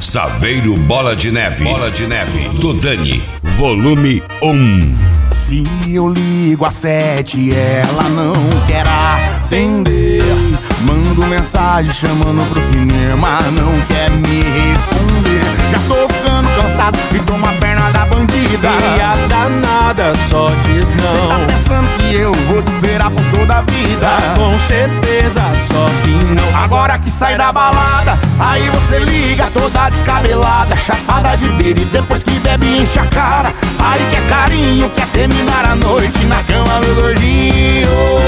Saveiro Bola de Neve. Bola de Neve. Do Dani. Volume 1. Se eu ligo às 7, ela não quer atender. Mando mensagem chamando pro cinema, não quer me responder. Já tô ficando cansado e tô uma perna da bandida. E a danada só diz não. Cê tá pensando que eu vou te esperar por toda a vida? Com certeza, só que não. Agora que sai da balada, aí você liga toda descabelada, chapada de beira e depois que bebe enche a cara. Aí quer carinho, quer terminar a noite na cama do gordinho.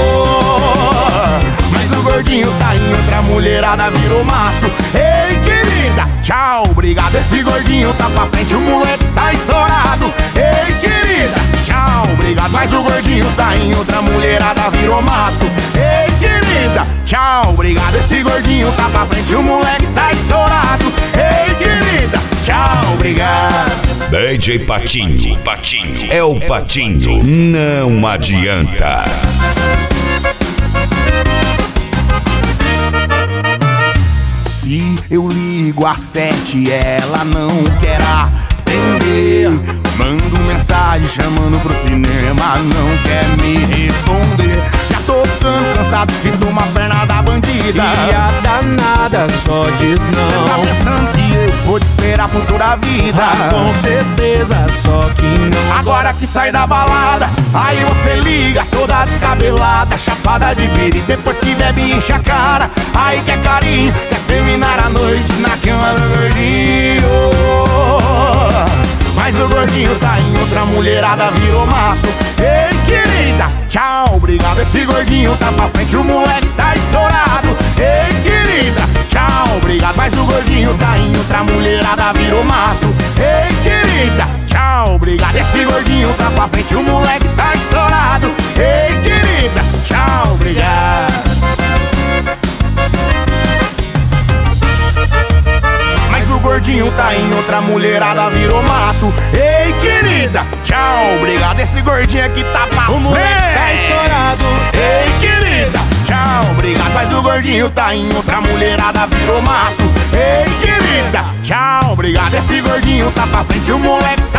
Mas o gordinho tá em outra, mulherada virou mato. Ei, querida, tchau, obrigado. Esse gordinho tá pra frente, o moleque tá estourado. Ei, querida, tchau, obrigado. Mas o gordinho tá em outra, mulherada virou mato. Ei, querida, tchau, obrigado. Esse gordinho tá pra frente, o moleque tá estourado. Ei, querida, tchau, obrigado. DJ Patinho. Patinho. É o Patinho. Não adianta. Se eu ligo às 7, ela não quer atender. Mando mensagem chamando pro cinema, não quer me responder. Já tô ficando cansado e tô uma perna da bandida. E a danada só diz Cê tá não. pensando que eu vou te esperar por toda a vida? Com certeza, só que não. Agora que sai da balada, aí você liga toda descabelada, chapada de beira e depois que bebe enche a cara. Aí quer carinho, quer terminar a noite na cama do gordinho. Mas o gordinho tá em outra, mulherada virou mato. Ei, querida, tchau, obrigado. Esse gordinho tá pra frente, o moleque tá estourado. Ei, querida, tchau, obrigado. Mas o gordinho tá em outra, mulherada virou mato. Ei, querida, tchau, obrigado. Esse gordinho tá pra frente, o moleque tá estourado. Ei, querida, tchau, obrigado. Mas o gordinho tá em outra, mulherada virou mato. Ei, querida, tchau, obrigado. Esse gordinho aqui tá pra frente, O moleque tá estourado. Ei, querida, tchau, obrigado. Mas o gordinho tá em outra, mulherada virou mato. Ei, querida, tchau, obrigado. Esse gordinho tá pra frente, o moleque